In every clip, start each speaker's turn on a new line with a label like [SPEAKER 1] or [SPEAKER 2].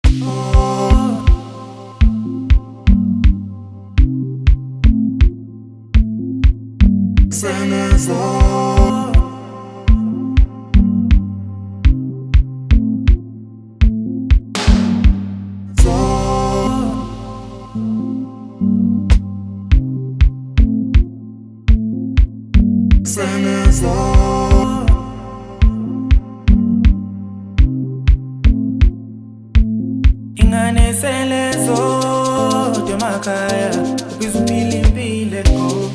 [SPEAKER 1] Ingane selezo demakhaya ubizuphila impilo go.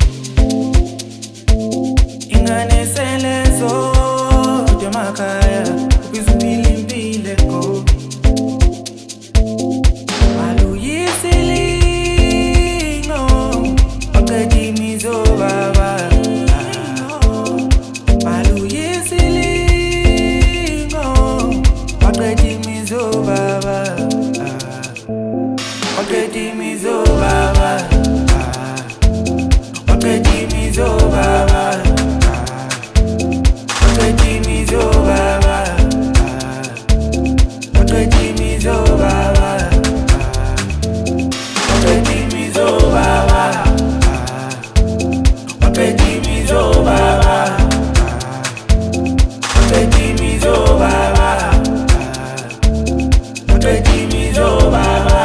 [SPEAKER 1] Ingane selezo demakhaya ubizuphila impilo go. Maluyisilingo aqedimizo baba. Maluyisilingo aqedimizo baba. Aqedimizo baba. Aqedimizo baba. Aqedimizo baba. Aqedimizo baba. Aqedimizo baba. Aqedimizo baba. Aqedimizo baba. Aqedimizo baba.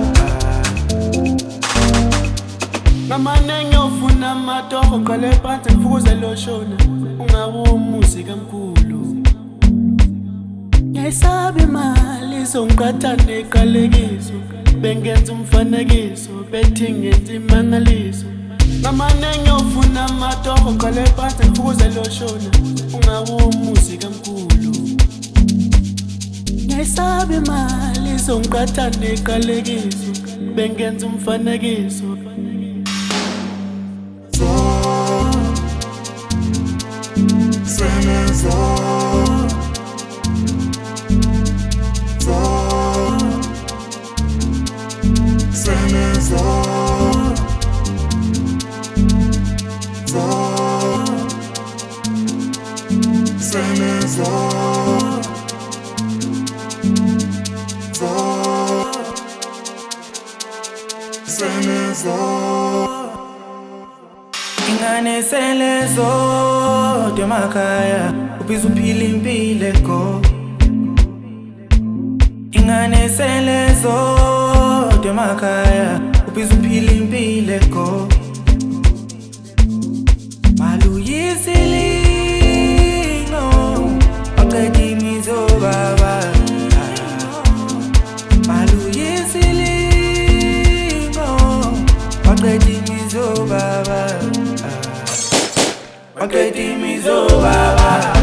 [SPEAKER 1] Ngamanenge ufuna amatoho qale phansi ngifukuze loshona ungawumuzi kamkhulu. Ngiyayisaba imali izongiqatha neqalekiso bengenza umfanekiso bethi ngenza imangaliso. Ngamanenge ufuna amatoho qale phansi ngifukuze loshona ungawumuzi kamkhulu. Ngiyayisaba imali izongiqatha neqalekiso bengenza umfanekiso. Ingane selezo demakhaya ubizuphila impilo go. Ingane selezo demakhaya ubizuphila impilo go. Maluyisilingo aqedimizo baba. Maluyisilingo aqedimizo baba. Aqedimizo baba.